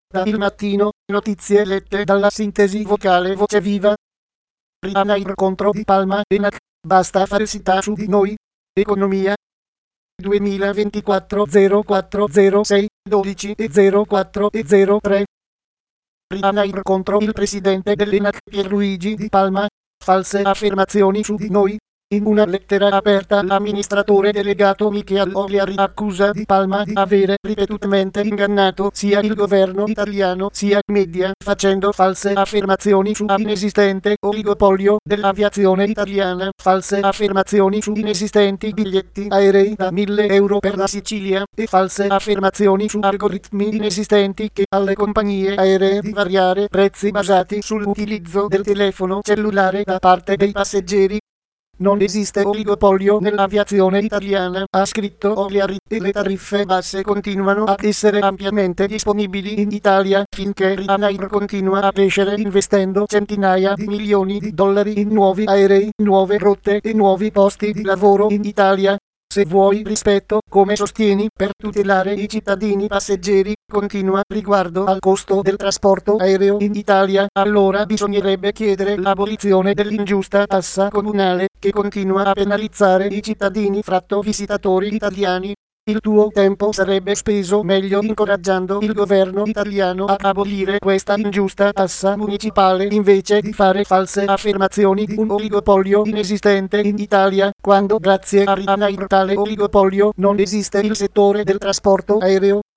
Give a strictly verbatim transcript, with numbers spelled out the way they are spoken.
Da Il Mattino, notizie lette dalla sintesi vocale Voce Viva. Ryanair contro Di Palma e N A C, basta falsità su di noi. Economia. duemilaventiquattro zero quattro zero sei dodici e zero quattro e zero tre. Ryanair contro il presidente dell'E N A C Pierluigi Di Palma. False affermazioni su di noi. In una lettera aperta l'amministratore delegato Michael O'Leary accusa Di Palma di avere ripetutamente ingannato sia il governo italiano sia i media, facendo false affermazioni su inesistente oligopolio dell'aviazione italiana, false affermazioni su inesistenti biglietti aerei da mille euro per la Sicilia e false affermazioni su algoritmi inesistenti che alle compagnie aeree di variare prezzi basati sull'utilizzo del telefono cellulare da parte dei passeggeri. Non esiste oligopolio nell'aviazione italiana, ha scritto O'Leary, e le tariffe basse continuano ad essere ampiamente disponibili in Italia finché Ryanair continua a crescere investendo centinaia di milioni di dollari in nuovi aerei, nuove rotte e nuovi posti di lavoro in Italia. Se vuoi rispetto, come sostieni, per tutelare i cittadini passeggeri, continua riguardo al costo del trasporto aereo in Italia, allora bisognerebbe chiedere l'abolizione dell'ingiusta tassa comunale, che continua a penalizzare i cittadini fratto visitatori italiani. Il tuo tempo sarebbe speso meglio incoraggiando il governo italiano ad abolire questa ingiusta tassa municipale invece di fare false affermazioni di un oligopolio inesistente in Italia, quando grazie a Ryanair tale oligopolio non esiste il settore del trasporto aereo.